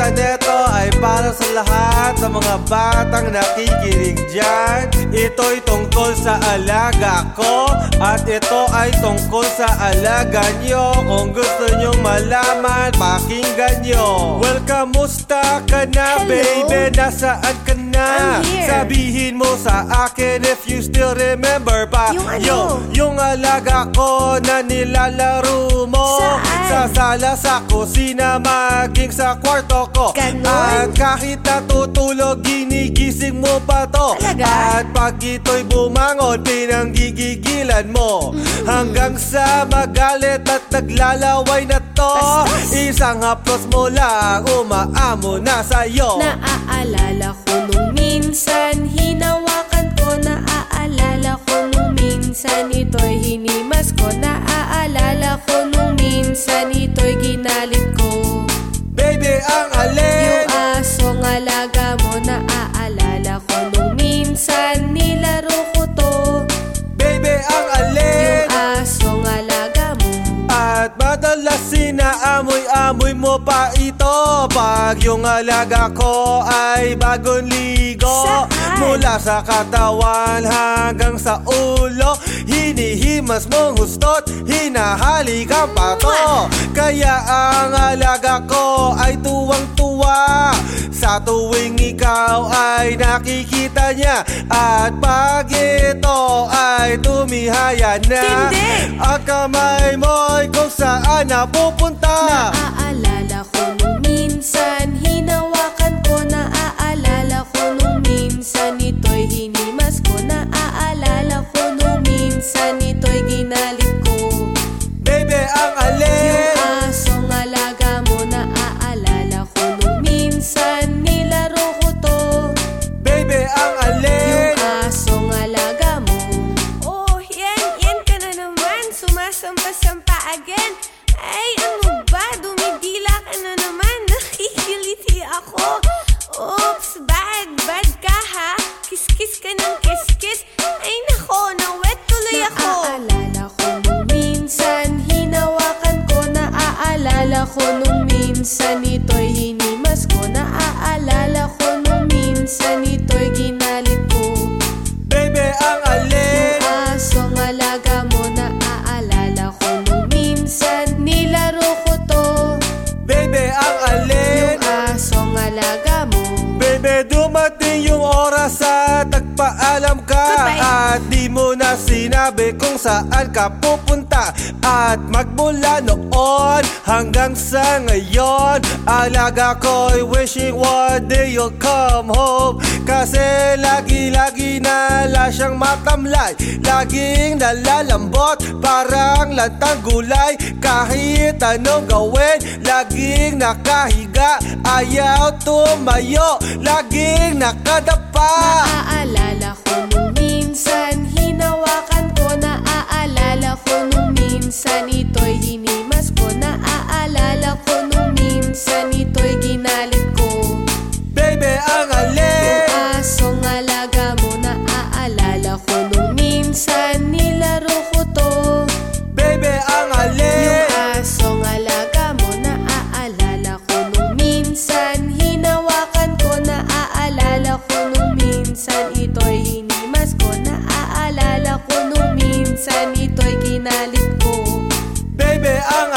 kanta neto ay para sa lahat ng mga batang nakikinig dyan. Ito'y tungkol sa alaga ko at ito ay tungkol sa alaga nyo. Kung gusto nyong malaman, pakinggan nyo. Well, kamusta ka na, Hello? baby? Nasaan ka na? I'm here. Sabihin mo sa akin if you still remember pa. Yung ano? Yung alaga ko na nilalaro mo. Saan? Sa sala, sa kusina, maging sa kwarto ko. Ganon? At kahit natutulog, ginigising mo pa to. Talaga? At pag ito'y bumangon, pinanggigigilan mo. Hanggang sa magalit at naglalaway na to. Bastos! Isang haplos mo lang, umaamo na sa'yo. Naaalala ko nung minsan, hinawakan ko. Naaalala ko nung minsan, ito'y hinimas ko. Naaalala ko nung minsan, ito'y ginalit ko. Baby, ang alin? Yung asong alaga mo, naaalala ko nung minsan, nilaro ko to. Baby, ang alin? Yung asong alaga mo. At madalas sinaamoy-amoy mo pa ito pag yung alaga ko ay bagong ligo. Saan? Mula sa katawan hanggang sa ulo, hinihimas mong hustot, hinahalikan pa to. Kaya ang alaga ko ay tuwang-tuwa sa tuwing ikaw ay nakikita niya. At pag ito ay tumihaya na, Hindi! ang kamay mo'y kung saan napupunta. Naaalala ko nung minsan, hinawakan ko. Naaalala ko nung minsan, ito'y hinimas ko. Naaalala ko nung minsan, ito'y ginalit ko. Baby, ang alin? Yung asong alaga mo, naaalala ko nung minsan, nilaro ko to. Baby, ang alin? Yung asong alaga mo. Oh, yan ka na naman, sumasampa-sampa again. Ay, ano ba? Dumidila ka na naman. Nakikiliti ako. Oops, bad ka ha. Kiss-kiss ka ng kiss-kiss. Ay nako, na-wet tuloy ako. Naaalala ko nung minsan, hinawakan ko. Naaalala ko nung minsan, ito'y hinimas ko. Naaalala ko nung minsan, ito'y ginalit ko. Baby, ang alin? Yung asong alaga mo, naaalala ko nung minsan, nilaro ko to. Baby, ang alin? Yung asong alaga mo. Baby, dumating yung oras at nagpaalam ka. Goodbye. At di mo na sinabi kung saan ka pupunta. At magmula noon hanggang sa ngayon, alaga ko'y wishing one day you'll come home. Kasi lagi-lagi nala siyang matamlay, laging nalalambot, parang lantang gulay. Kahit anong gawin, laging nakahiga, ayaw tumayo, laging nakadapa. Naaalala ko nung minsan, hinawakan ko. Naaalala ko nung minsan, ito'y hinimas ko. Naaalala ko nung minsan, ito'y ginalit ko. Baby, ang alin? Yung asong alaga mo, naaalala ko nung minsan, nilaro ko to. Baby, ang alin? Yung asong alaga mo, naaalala ko nung minsan, hinawakan ko. Naaalala ko nung minsan, ito'y hinimas ko. Naaalala ko nung minsan, ito'y ginalit ko. Baby, ang